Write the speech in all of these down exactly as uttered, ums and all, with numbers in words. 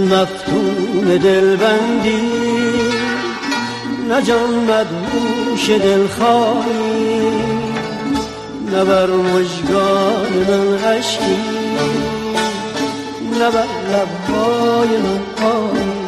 مفتون دلبندی، نه جان مدهوش دلخواهی، نه بر مژگان من اشکی، نه بر لبهای من آهی.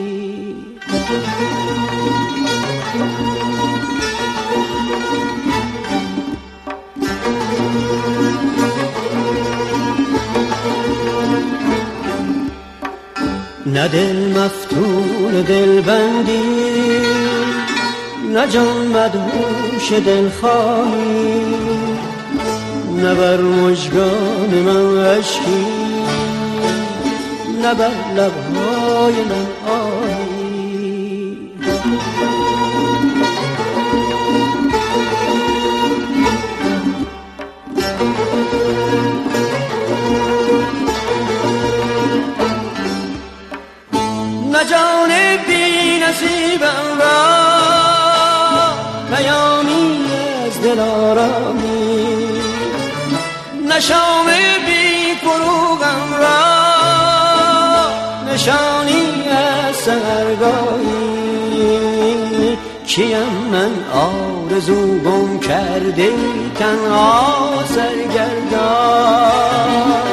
نه دل مفتون دلبندی، نه جان مدهوش دلخواهی، نه بر مژگان من اشکی، نه بر لبهای من آهی. نه جان بی نصیبم را پیامی از دل آرامی، نه شام بی فروغم را نشانی از سحرگاهی. کیم من آرزو گم کرده تنها سرگردان،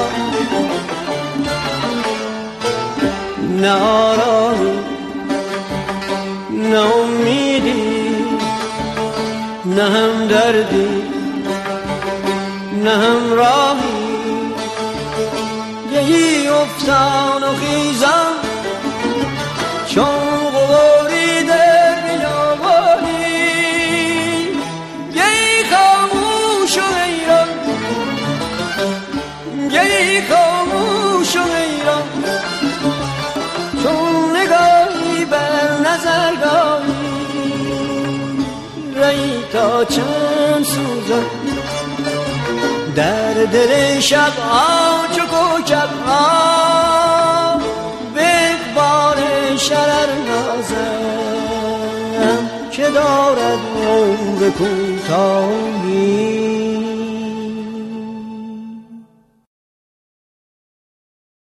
نه آرامی نه امیدی، نه هم دردی نه هم راهی. یهی افتان و خیزم چون غباری در بیابانی، یهی خاموش و حیران، یهی خاموش و حیران، چون نگاهی بر نظرگاهی. رهی تا چند سوزم در دل شب ها چو کوکب ها، به اقبال شرر نازم که دارد عمر کوتاهی.